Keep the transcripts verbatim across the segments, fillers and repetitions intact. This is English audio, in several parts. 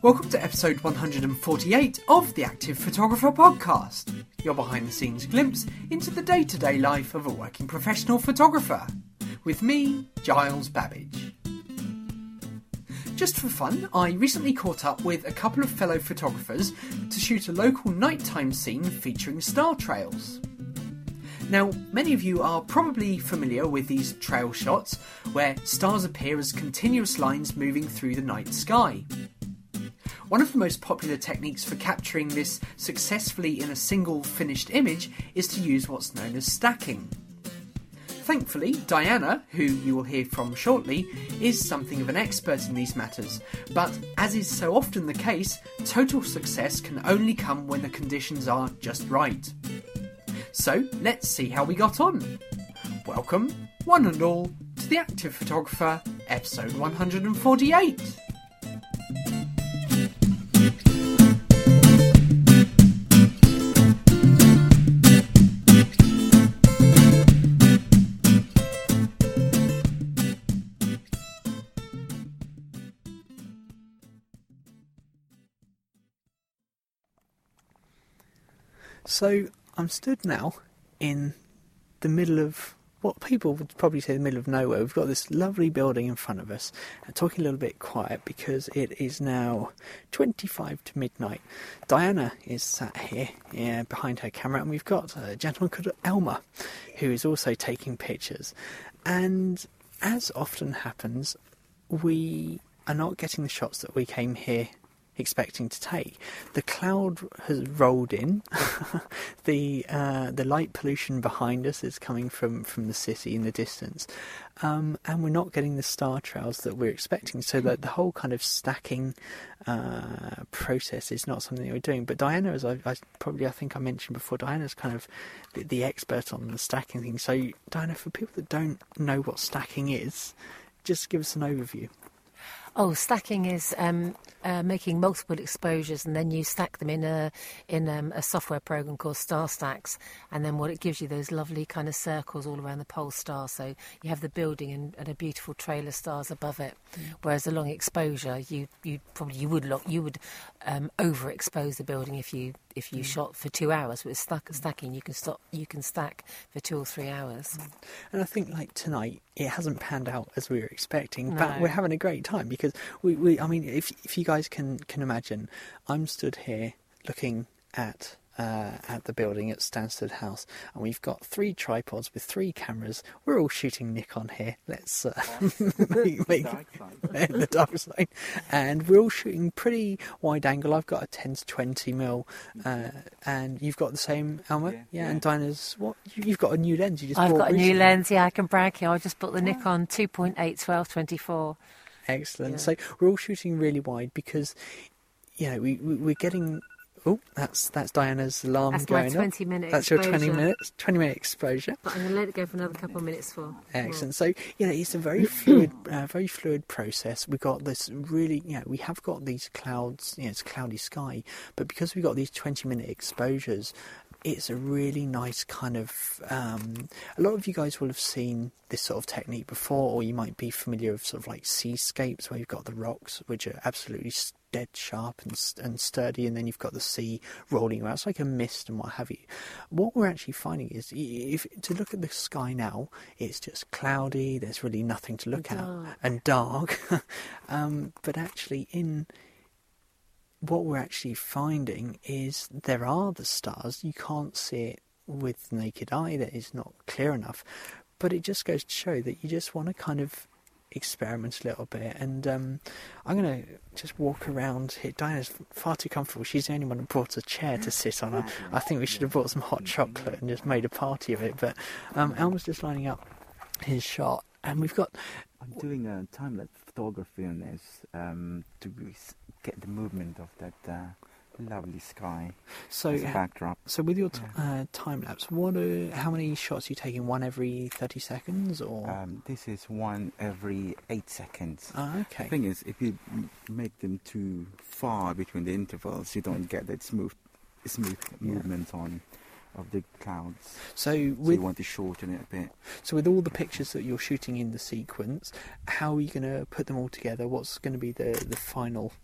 Welcome to episode one hundred forty-eight of the Active Photographer Podcast, your behind-the-scenes glimpse into the day-to-day life of a working professional photographer, with me, Giles Babbage. Just for fun, I recently caught up with a couple of fellow photographers to shoot a local nighttime scene featuring star trails. Now, many of you are probably familiar with these trail shots, where stars appear as continuous lines moving through the night sky. One of the most popular techniques for capturing this successfully in a single finished image is to use what's known as stacking. Thankfully, Diana, who you will hear from shortly, is something of an expert in these matters, but as is so often the case, total success can only come when the conditions are just right. So, let's see how we got on. Welcome, one and all, to The Active Photographer, episode one hundred forty-eight. So, I'm stood now in the middle of what people would probably say the middle of nowhere. We've got this lovely building in front of us, and talking a little bit quiet because it is now twenty-five to midnight. Diana is sat here yeah, behind her camera, and we've got a gentleman called Elmer who is also taking pictures. And as often happens, we are not getting the shots that we came here expecting to take. The cloud has rolled in. the uh, the light pollution behind us is coming from, from the city in the distance, um, and we're not getting the star trails that we're expecting. So that the whole kind of stacking uh, process is not something that we're doing. But Diana, as I, I probably I think I mentioned before, Diana's kind of the, the expert on the stacking thing. So Diana, for people that don't know what stacking is, just give us an overview. Oh, stacking is um, uh, making multiple exposures, and then you stack them in a in um, a software program called StarStax, and then what it gives you those lovely kind of circles all around the pole star. So you have the building and, and a beautiful trail of stars above it. Mm. Whereas a long exposure, you you probably you would look, you would um, overexpose the building if you if you mm. shot for two hours. With stack, stacking, you can stop you can stack for two or three hours. And I think like tonight, it hasn't panned out as we were expecting, no. but we're having a great time because we, we I mean, if if you guys can, can imagine, I'm stood here looking at uh, at the building at Stansted House, and we've got three tripods with three cameras. We're all shooting Nikon here. Let's uh, make, make the dark side, and we're all shooting pretty wide angle. I've got a ten to twenty mil, uh, and you've got the same, Elmer. Yeah, yeah, yeah. And Dinah's what? You've got a new lens. You just I've bought got a recently. new lens. Yeah, I can brag here. I just bought the oh. Nikon two point eight twelve twenty-four. Excellent. Yeah. So we're all shooting really wide because, you know, we, we we're getting. Oh, that's that's Diana's alarm that's going my twenty minute up. That's exposure. your twenty minutes, twenty minute exposure. But I'm going to let it go for another couple of minutes for. Excellent. More. So you know, it's a very fluid, uh, very fluid process. We got this really, you know, we have got these clouds. You know, it's a cloudy sky, but because we got these twenty minute exposures, it's a really nice kind of. Um, a lot of you guys will have seen this sort of technique before, or you might be familiar with sort of like seascapes where you've got the rocks, which are absolutely dead sharp and and sturdy, and then you've got the sea rolling around. It's like a mist and what have you. What we're actually finding is, if to look at the sky now, it's just cloudy. There's really nothing to look at and dark. um, but actually, in what we're actually finding is there are the stars. You can't see it with the naked eye. That is not clear enough. But it just goes to show that you just want to kind of experiment a little bit. And um, I'm going to just walk around here. Diana's far too comfortable. She's the only one who brought a chair to sit on. I think we should have brought some hot chocolate and just made a party of it. But um, Elmer's just lining up his shot. And we've got... I'm doing a time-lapse photography on this um, to get the movement of that uh, lovely sky so, as a backdrop. So with your t- uh, time-lapse, what are, how many shots are you taking? One every thirty seconds? Or um, This is one every eight seconds. Oh, okay. The thing is, if you m- make them too far between the intervals, you don't get that smooth, smooth yeah. movement on of the clouds. So, with, so you want to shorten it a bit. So with all the pictures that you're shooting in the sequence, how are you going to put them all together? What's going to be the, the final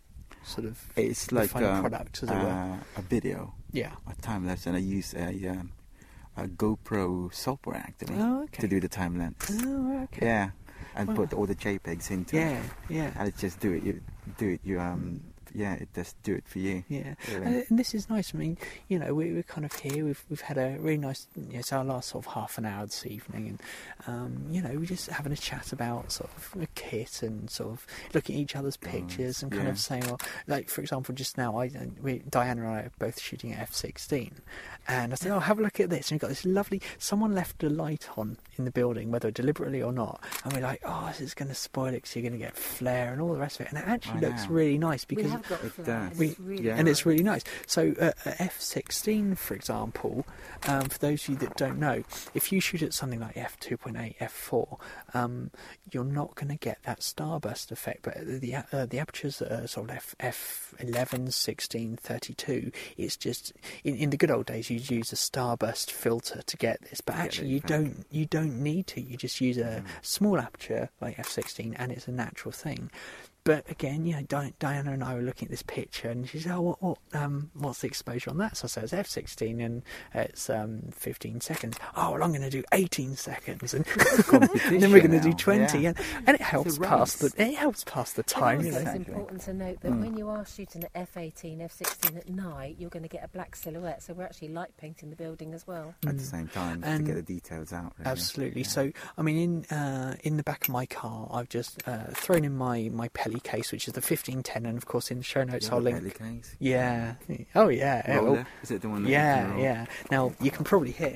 sort of It's the like final um, product, as it uh, were. a video, Yeah. a time lapse, and I use a, um, a GoPro software actually Oh, okay. to do the time lapse. Oh, okay. Yeah, and Wow. put all the JPEGs into it. Yeah, yeah. And it just do it. You do it. You um. Yeah, it just do it for you. Yeah, Really. and, and this is nice. I mean, you know, we, we're kind of here. We've we've had a really nice. You know, it's our last sort of half an hour this evening, and um, you know, we're just having a chat about sort of a kit and sort of looking at each other's pictures and kind yeah. of saying, well, like for example, just now, I we, Diana and I are both shooting at F sixteen, and I said, oh, have a look at this, and we've got this lovely. Someone left a light on in the building, whether deliberately or not, and we're like, oh, this is going to spoil it because you're going to get flare and all the rest of it, and it actually I looks know. really nice because. we have got it flare, does. and We- it's really yeah. And it's nice. really nice. So uh, at F sixteen, for example, um, for those of you that don't know, if you shoot at something like F two point eight, F four, um, you're not going to get that starburst effect. But the uh, the apertures that are sort of F, F eleven, sixteen, thirty-two, it's just in, in the good old days you'd use a starburst filter to get this, but To get actually the you effect. don't you don't need to. You just use a Mm. small aperture like F sixteen, and it's a natural thing. But again, you know, Di- Diana and I were looking at this picture, and she said, "Oh, what, what, um, what's the exposure on that?" So I said, "It's F sixteen, and it's um, fifteen seconds." Oh, well, I'm going to do eighteen seconds, and, and then we're going to do now, twenty, yeah. and, and it helps a pass the race. it helps pass the And time, also you know. it's Exactly. important to note that Mm. when you are shooting at F eighteen, F sixteen at night, you're going to get a black silhouette. So we're actually light painting the building as well. At the same time And- to get the details out. Really. Absolutely. Yeah. So, I mean, in uh, in the back of my car, I've just uh, thrown in my my Pelly case, which is the fifteen ten, and of course in the show notes You I'll have a link. Pelly case? Yeah. Oh yeah. yeah, Roller? well, Is it the one that you can Yeah, roll? yeah. Now you can probably hear.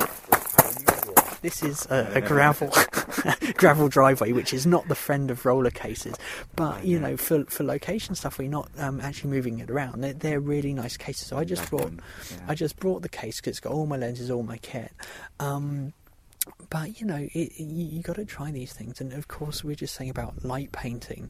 This is a, a gravel gravel driveway, which is not the friend of roller cases. But you know, for for location stuff, we're not um, actually moving it around. They're, they're really nice cases. So I just That brought one, yeah. I just brought the case because it's got all my lenses, all my kit. Um, but you know, it, you, you got to try these things, and of course, we're just saying about light painting.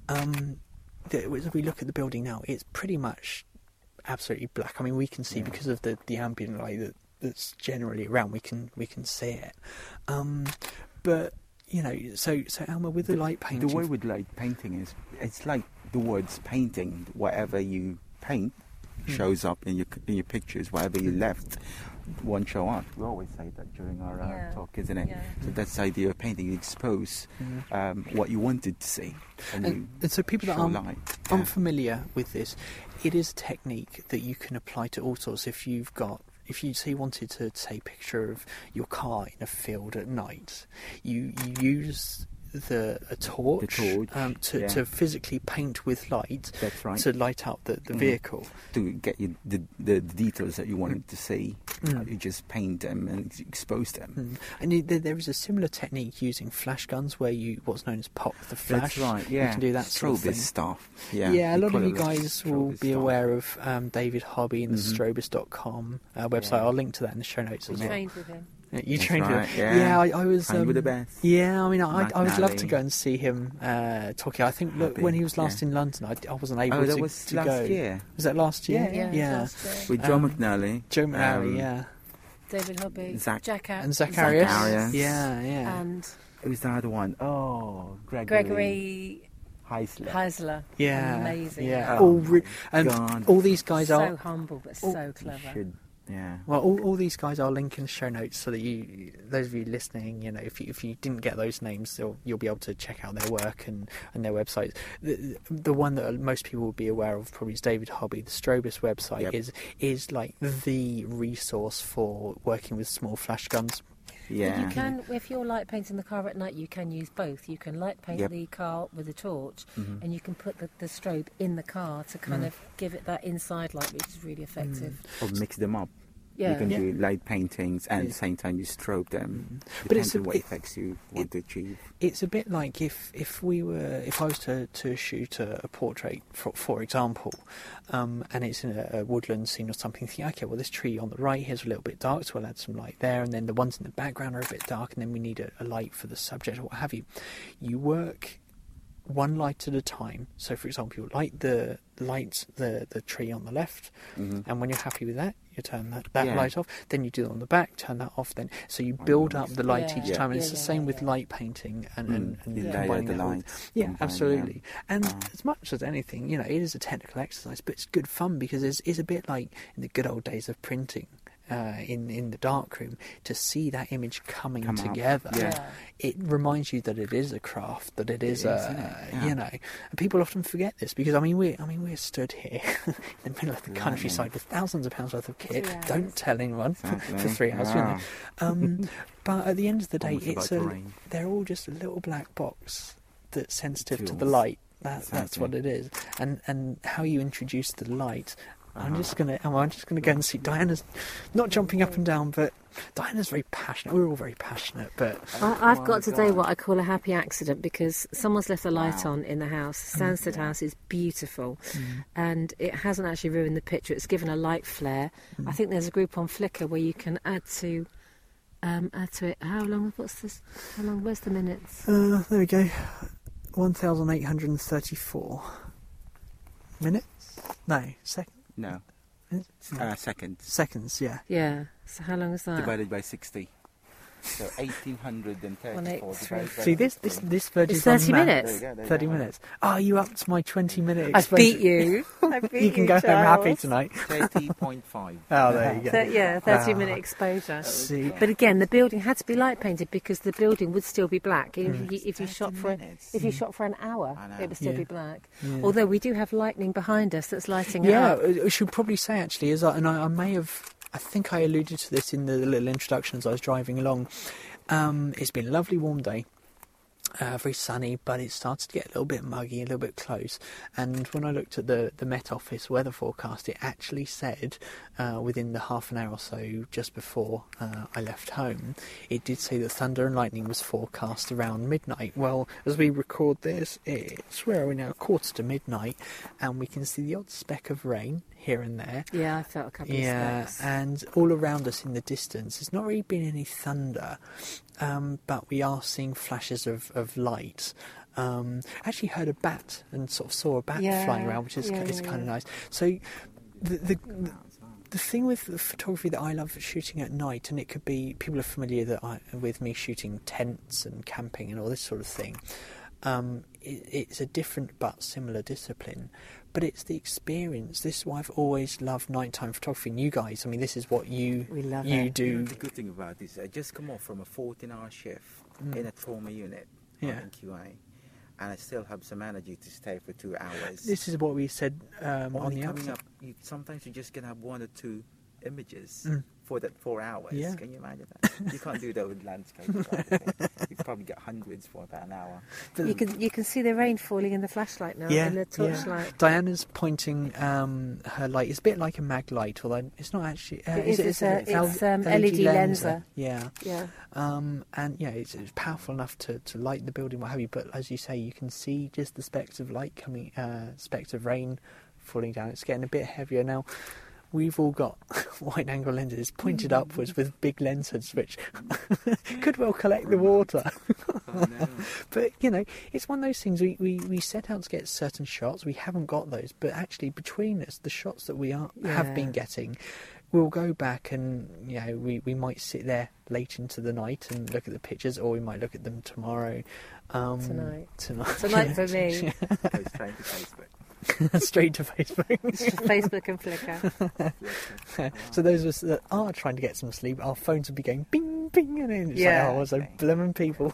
Um, the, as we look at the building now, it's pretty much absolutely black. I mean, we can see Yeah. because of the, the ambient light that, that's generally around. We can we can see it. Um, but you know, so so Alma, with the, light painting, The way with light painting is, it's like the words painting. Whatever you paint Hmm. shows up in your in your pictures. Whatever you left won't show up. We always say that during our uh, Yeah. talk, isn't it? Yeah. So that's the idea of painting. You expose Mhm. um, what you wanted to see, and, you and, and so people that show aren't light. Yeah. unfamiliar with this, it is a technique that you can apply to all sorts. If you've got, if you say you wanted to take a picture of your car in a field at night, you, you use the a torch, The torch, um, to, yeah. to physically paint with light That's right. to light up the, the Mhm. vehicle. To get you the, the, the details that you wanted to see, Mm. you just paint them and expose them. Mm. And you, there, there is a similar technique using flash guns where you what's known as pop the flash. That's right. Yeah, You can do that sort of Strobist thing. stuff. Yeah, Yeah, a we lot call of it you the guys will Strobist be stuff. aware of um, David Hobby and the Mhm. strobist dot com uh, website. Yeah. I'll link to that in the show notes We as well. trained with him. Uh, You That's trained right, with yeah. yeah. I, I was. Trained Um, with the best. Yeah, I mean, I, Matt I would love to Nally. go and see him uh, talking. I think look, Happy, when he was last yeah. in London, I, I wasn't able Oh, to, that was to last go. year Was that last year? Yeah, Yeah, last year. with Joe Um, McNally, Joe McNally, um, yeah, David Hobby, Zach- Jack Ar- and Zacharias. Zacharias. Yeah, yeah, and Who's the other one? Oh, Gregory, Gregory Heisler. Heisler. yeah, Amazing. Yeah, Oh all re- my and God. all these guys so are. humble but Oh, so You clever. should, yeah. Well, all, all these guys I'll link in the show notes so that you, those of you listening, you know, if you, if you didn't get those names, you'll, you'll be able to check out their work and, and their websites. The, the one that most people will be aware of probably is David Hobby. The Strobist website Yep. is is like the resource for working with small flash guns. Yeah. You can, if you're light painting the car at night, you can use both. You can light paint Yep. the car with a torch, Mhm. and you can put the, the strobe in the car to kind Mm. of give it that inside light, which is really effective. Or mix them up. Yeah. You can Yeah. do light paintings and Yeah. at the same time you strobe them. But Depends it's a- on what it- effects you want to achieve. It's a bit like if, if we were if I was to, to shoot a, a portrait, for, for example, um, and it's in a, a woodland scene or something. Think, okay, well this tree on the right here's a little bit dark, so we'll add some light there, and then the ones in the background are a bit dark, and then we need a, a light for the subject or what have you. You work one light at a time. So, for example, you light the light the, the tree on the left, Mhm. and when you're happy with that, you turn that, that Yeah. light off. Then you do it on the back, turn that off. Then so you build up the light Yeah. each Yeah. time, and Yeah, it's the yeah, same yeah, with yeah. light painting and, and, Mm. and You layer combining the that all. lights. Yeah, combine absolutely. them. And Ah. as much as anything, you know, it is a technical exercise, but it's good fun because it's, it's a bit like in the good old days of printing. Uh, in in the darkroom, to see that image coming Come up. together, Yeah. it reminds you that it is a craft, that it is, is, a, isn't it? Yeah. you know. And people often forget this because I mean we I mean we're stood here in the middle of the Right. countryside with thousands of pounds worth of kit. Three hours. Don't tell anyone Exactly. for three hours, you know. Ah. Um, but at the end of the day, Almost it's about a to rain. they're all just a little black box that's sensitive to the Tools. light. That, that's Exactly. what it is, and and how you introduce the light. I'm Uh-huh. just gonna. I'm just gonna go and see. Diana's not jumping up and down, but Diana's very passionate. We're all very passionate, but I, I've Oh got my today God. what I call a happy accident because someone's left the light Wow. on in the house. Stansted Yeah. House is beautiful, Mm. and it hasn't actually ruined the picture. It's given a light flare. Mm. I think there's a group on Flickr where you can add to um, add to it. How long? What's this? How long? Where's the minutes? uh, there we go. One thousand eight hundred and thirty-four minutes. No, sec- No. no. Uh, seconds. seconds. Yeah. Yeah. So how long is that? Divided by sixty. So eighteen thirty-four One, eight, divided three, by See this this sixty. this Virgin It's thirty Map- minutes. There you go, there you Thirty go. minutes. Oh, you upped my twenty minute. I exposure. beat you. I beat You can go home happy tonight. thirty point five. Oh, there you go. Thir- yeah, thirty Ah. minute exposure. See, But again, the building had to be light painted because the building would still be black. If, Mm. you, if you shot for a, minutes. if you shot for an hour, I know. it would still Yeah. be black. yeah. Although we do have lightning behind us that's lighting Yeah, it up. I should probably say actually, as I, and I, I may have, I think I alluded to this in the little introduction as I was driving along. Um, it's been a lovely warm day, uh, very sunny, but it started to get a little bit muggy, a little bit close. And when I looked at the, the Met Office weather forecast, it actually said uh, within the half an hour or so just before uh, I left home, it did say that thunder and lightning was forecast around midnight. Well, as we record this, it's where are we now? Quarter to midnight, and we can see the odd speck of rain here and there. Yeah, I felt a couple Yeah, of specks. and all around us in the distance, there's not really been any thunder, um, but we are seeing flashes of, of light. Um, I actually heard a bat and sort of saw a bat Yeah, flying around, which is, yeah, is yeah, kind of yeah. nice. So the, the the the thing with the photography that I love shooting at night, and it could be people are familiar that I, with me shooting tents and camping and all this sort of thing. Um, it, it's a different but similar discipline, but it's the experience. This is why I've always loved nighttime photography. And you guys, I mean, this is what you We love you it. do. The good thing about this, I just come off from a fourteen hour shift Mm. in a trauma unit Yeah. in Q A, and I still have some energy to stay for two hours. This is what we said um, on Only the coming outset. up, you, sometimes you just can have one or two images Mm. for that four hours. Yeah. Can you imagine that? You can't do that with landscape photography. You probably get hundreds for about an hour. You can you can see the rain falling in the flashlight now, Yeah, in the yeah. torchlight. Diana's pointing um, her light. It's a bit like a mag light, although it's not actually. Uh, It is is, it- it's is a- it it's, L- um, L E D lenser. Yeah. Yeah. Um, and yeah, it's, it's powerful enough to, to light the building, what have you. But as you say, you can see just the specks of light coming, uh, specks of rain falling down. It's getting a bit heavier now. We've all got wide angle lenses pointed upwards with big lenses, which could well collect the water. Oh, no. But, you know, it's one of those things, we, we, we set out to get certain shots, we haven't got those, but actually between us, the shots that we are have Yeah. been getting, we'll go back and, you know, we, we might sit there late into the night and look at the pictures, or we might look at them tomorrow. Um, Tonight. Tonight. Tonight for me. Go straight to Facebook. Straight to Facebook. Facebook and Flickr. So those of us that are trying to get some sleep, our phones will be going bing, bing, and then it's Yeah. like, oh, so blooming people.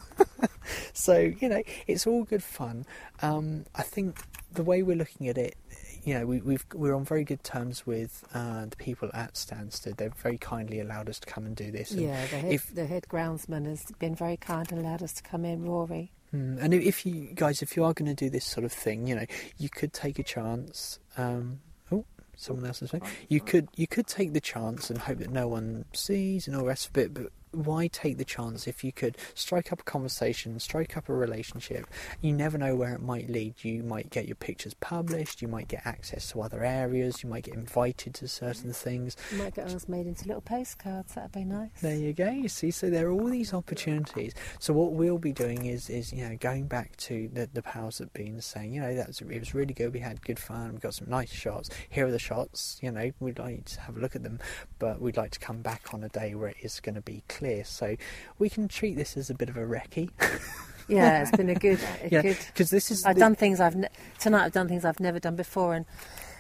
So, you know, it's all good fun. Um, I think the way we're looking at it, you know, we, we've, we're on very good terms with uh, the people at Stansted. They've very kindly allowed us to come and do this. And Yeah, the head, if- the head groundsman has been very kind and allowed us to come in, Rory. Mm, and if you guys, if you are going to do this sort of thing, you know, you could take a chance. Um, oh, someone else is saying you could you could take the chance and hope that no one sees and all the rest of it. But why take the chance if you could strike up a conversation, strike up a relationship? You never know where it might lead. You might get your pictures published, you might get access to other areas, you might get invited to certain things. You might get ours made into little postcards, that'd be nice. There you go, you see, so there are all these opportunities. So what we'll be doing is, is you know, going back to the, the powers that be and saying, you know, that was, it was really good, we had good fun, we got some nice shots, here are the shots, you know, we'd like to have a look at them, but we'd like to come back on a day where it is going to be clear, so we can treat this as a bit of a recce. Yeah, it's been a good, a yeah, good. Because this is I've the, done things I've ne- tonight. I've done things I've never done before, and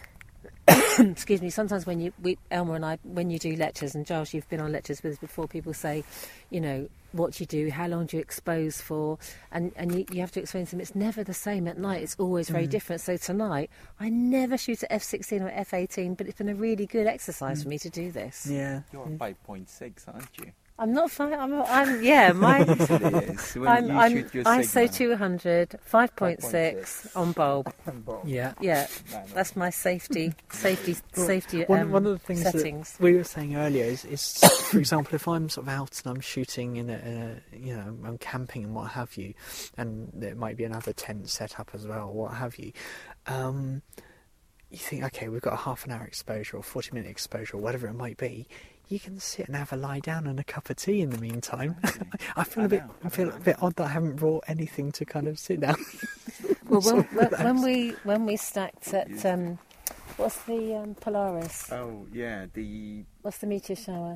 excuse me. Sometimes when you, we, Elmer and I, when you do lectures, and Giles, you've been on lectures with us before. People say, you know, what you do, how long do you expose for, and and you, you have to explain to them. It's never the same at night. It's always very mm. different. So tonight, I never shoot at F sixteen or F eighteen, but it's been a really good exercise mm. for me to do this. Yeah, you're yeah. five point six, aren't you? I'm not fine. I'm, I'm yeah. My I'm, I'm I S O two hundred, five point six on bulb. Yeah, yeah. That's my safety, safety, well, safety. One, um, one of the things settings. that we were saying earlier is, is for example, if I'm sort of out and I'm shooting in a, in a, you know, I'm camping and what have you, and there might be another tent set up as well, what have you. Um, you think, okay, we've got a half an hour exposure or forty minute exposure or whatever it might be. You can sit and have a lie down and a cup of tea in the meantime. I feel I a bit, know, I feel a bit odd that I haven't brought anything to kind of sit down. Well, when, when, when we when we stacked at um, what's the um, Polaris? Oh yeah, the what's the meteor shower?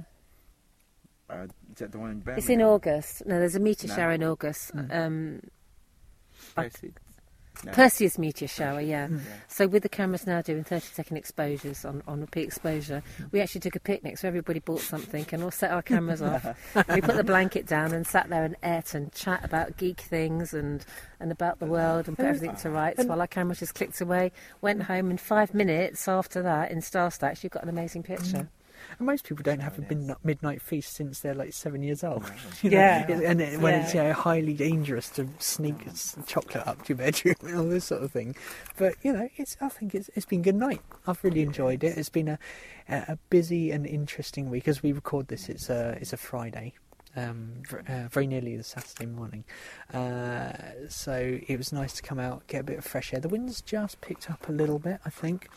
Uh, is that the one in Birmingham? It's in August. No, there's a meteor no. shower in August. Mm. Um, Perseus. No. Perseus meteor shower, yeah. Mm. yeah. So with the cameras now doing thirty second exposures on, on repeat exposure, we actually took a picnic, so everybody bought something and all set our cameras off. We put the blanket down and sat there and ate and chat about geek things and, and about the world and put everything to rights while our cameras just clicked away. Went home in five minutes after that in StarStax, you've got an amazing picture. Mm. And most people don't have a midnight, midnight feast since they're like seven years old. You know? Yeah. And it, when yeah. it's, you know, highly dangerous to sneak chocolate up to your bedroom and all this sort of thing. But, you know, it's I think it's it's been good night. I've really enjoyed it. It's been a a busy and interesting week. As we record this, it's a, it's a Friday. Um, uh, very nearly the Saturday morning. Uh, so it was nice to come out, get a bit of fresh air. The wind's just picked up a little bit, I think.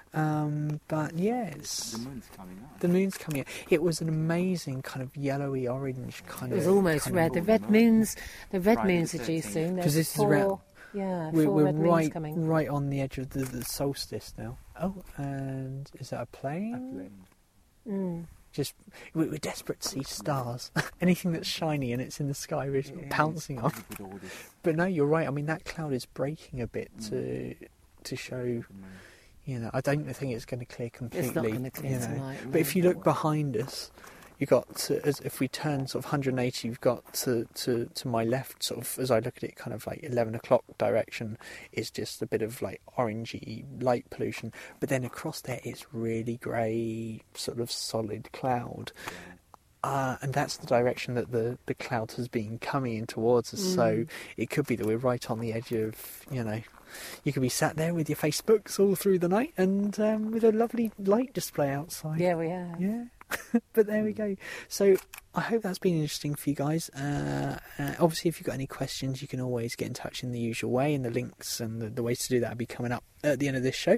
Um, but yeah, it's, the moon's coming out. The moon's coming out. It was an amazing kind of yellowy orange kind of. It was of, almost red. The red moons, the red Friday moons are due soon. Because this four, is red. Yeah, we're, four we're red right, moons coming. right on the edge of the, the solstice now. Oh, and is that a plane? A plane. Mm. Just we're desperate to see stars. Anything that's shiny and it's in the sky, we're yeah, pouncing on. But no, you're right. I mean, that cloud is breaking a bit mm. to to show. Mm. You know, I don't think it's going to clear completely. It's not going to clear you know. tonight. But if you look behind us, you got to, as if we turn sort of one hundred eighty, you've got to, to, to my left, sort of as I look at it, kind of like eleven o'clock direction, is just a bit of like orangey light pollution. But then across there, it's really grey, sort of solid cloud. Uh, and that's the direction that the, the cloud has been coming in towards us. Mm. So it could be that we're right on the edge of, you know, you could be sat there with your Facebooks all through the night and um, with a lovely light display outside. Yeah, we are. Yeah. But there we go. So I hope that's been interesting for you guys. Uh, uh, obviously, if you've got any questions, you can always get in touch in the usual way, and the links and the, the ways to do that will be coming up at the end of this show.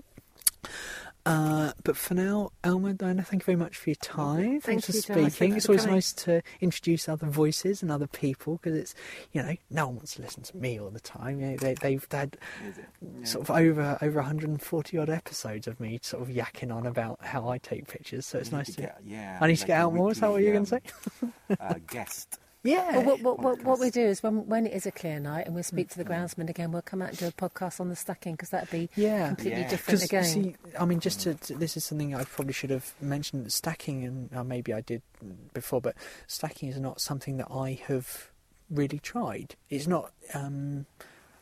Uh, but for now, Elmer, Diana, thank you very much for your time. Thank Thanks you, for Giles. speaking. Thanks it's for always coming. nice to introduce other voices and other people because it's, you know, no one wants to listen to me all the time. You know, they, they've had yeah. sort of over over one hundred forty odd episodes of me sort of yakking on about how I take pictures. So it's you nice to to. Get, yeah, I need like to get out more. Is that what you're um, going to say? uh, guest. Yeah. Well, what, what, what, what we do is when when it is a clear night and we speak to the groundsman again, we'll come out and do a podcast on the stacking because that'd be yeah. completely yeah. different again. See, I mean, just to, to this is something I probably should have mentioned. Stacking, and uh, maybe I did before, but stacking is not something that I have really tried. It's not. Um,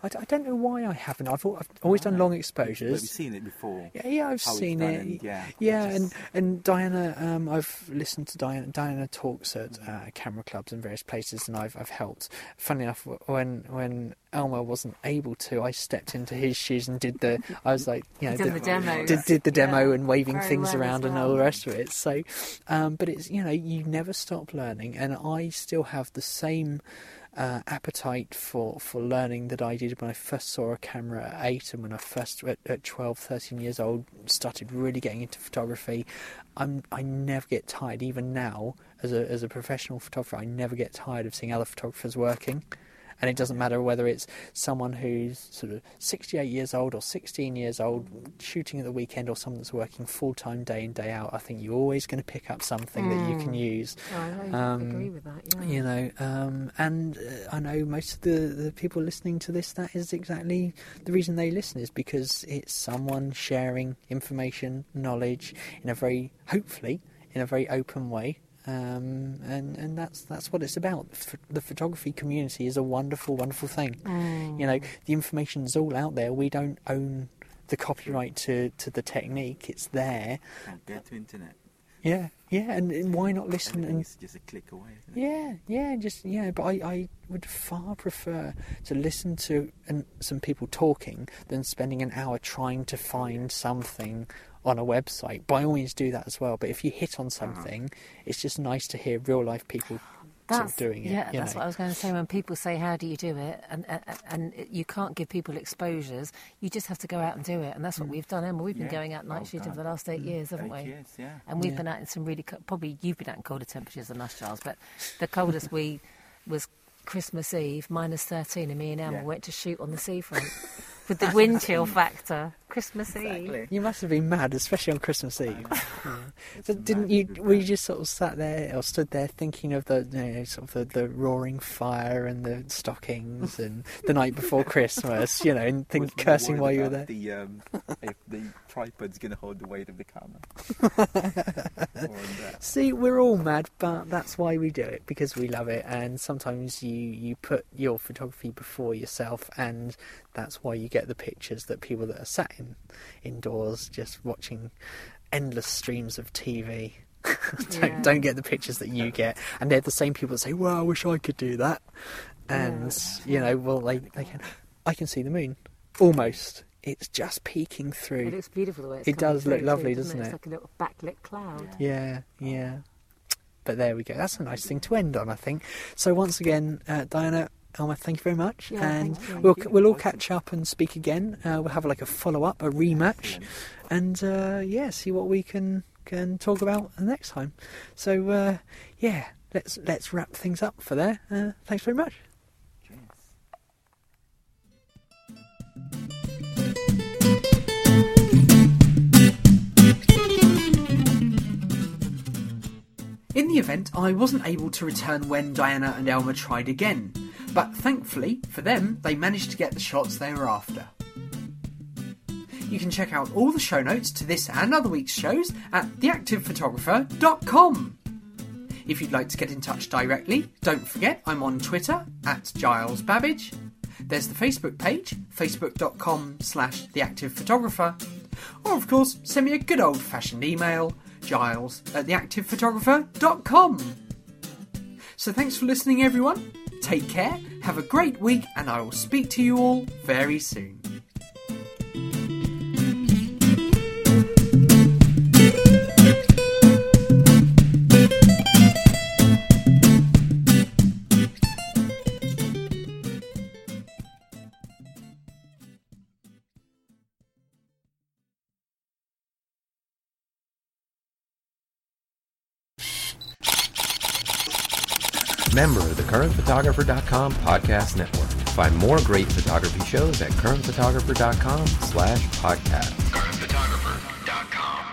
I, d- I don't know why I haven't. I've, al- I've always done Right. long But exposures. we've seen it before. Yeah, yeah, I've how it's seen done it. and, yeah, yeah, it's and just- and Diana, um, I've listened to Diana. Diana talks at uh, camera clubs and various places, and I've I've helped. Funnily enough, w- when when Elmer wasn't able to, I stepped into his shoes and did the. I was like, you know, Done did, the demos. did, did the demo Yeah, and waving very things well around as and all well. the rest of it. So, um, but it's, you know, you never stop learning, and I still have the same. Uh, appetite for, for learning that I did when I first saw a camera at eight, and when I first at, at twelve, thirteen years old started really getting into photography. I'm I never get tired, even now as a as a professional photographer. I never get tired of seeing other photographers working. And it doesn't matter whether it's someone who's sort of sixty-eight years old or sixteen years old shooting at the weekend, or someone that's working full-time day in, day out. I think you're always going to pick up something that you can use. Oh, I Um, agree with that. Yeah. You know, um, and uh, I know most of the, the people listening to this, that is exactly the reason they listen, is because it's someone sharing information, knowledge in a very, hopefully, in a very open way. Um, and, and that's that's what it's about. F- the photography community is a wonderful, wonderful thing. Mm. You know, the information's all out there. We don't own the copyright to, to the technique. It's there. Can't get to internet. Yeah, yeah, and, and why not listen and Everything's just a click away. Isn't it? yeah, yeah, just yeah. But I, I would far prefer to listen to an, some people talking than spending an hour trying to find something on a website. By all means, do that as well. But if you hit on something, it's just nice to hear real life people sort That's, of doing it. yeah, you that's know. what I was going to say. When people say, "How do you do it?" and and, and it, you can't give people exposures, you just have to go out and do it, and that's what we've done. Emma, we've been Yeah. going out night Oh, shooting God. for the last eight years, haven't Eight we? years, yeah. And we've Yeah. been out in some really co- probably you've been out in colder temperatures than us, Charles. But the coldest we was Christmas Eve, minus thirteen, and me and Emma Yeah. went to shoot on the seafront with the wind chill factor. Christmas Eve. Exactly. You must have been mad, especially on Christmas Eve. Yeah. So didn't you? Were you just sort of sat there or stood there thinking of the, you know, sort of the, the roaring fire and the stockings and the night before Christmas, you know, and think, Was more cursing worried while you were about there? The, um, if the tripod's going to hold the weight of the camera. More on that. See, we're all mad, but that's why we do it, because we love it. And sometimes you, you put your photography before yourself, and that's why you get the pictures that people that are sat in indoors just watching endless streams of T V don't, Yeah. don't get the pictures that you get. And they're the same people that say, well, I wish I could do that. And, you know, well, they, they can. I can see the moon, almost. It's just peeking It through. looks beautiful the way it's It coming does look through lovely, too, doesn't It's it? like a little backlit cloud. Yeah, yeah. But there we go. That's a nice thing to end on, I think. So once again, uh, Diana, Elma, thank you very much. Yeah, and thank you. we'll Thank you. we'll all catch up and speak again. Uh, we'll have like a follow up, a rematch, Excellent. and uh, yeah, see what we can can talk about the next time. So uh, yeah, let's let's wrap things up for there. Uh, thanks very much. Cheers. In the event, I wasn't able to return when Diana and Elma tried again, but thankfully for them, they managed to get the shots they were after. You can check out all the show notes to this and other week's shows at the active photographer dot com. If you'd like to get in touch directly, don't forget I'm on Twitter at Giles Babbage. There's the Facebook page, facebook dot com slash the active photographer. Or of course, send me a good old fashioned email, giles at the active photographer dot com. So thanks for listening everyone, take care, have a great week, and I will speak to you all very soon. Member of the current photographer dot com podcast network. Find more great photography shows at current photographer dot com slash podcast. current photographer dot com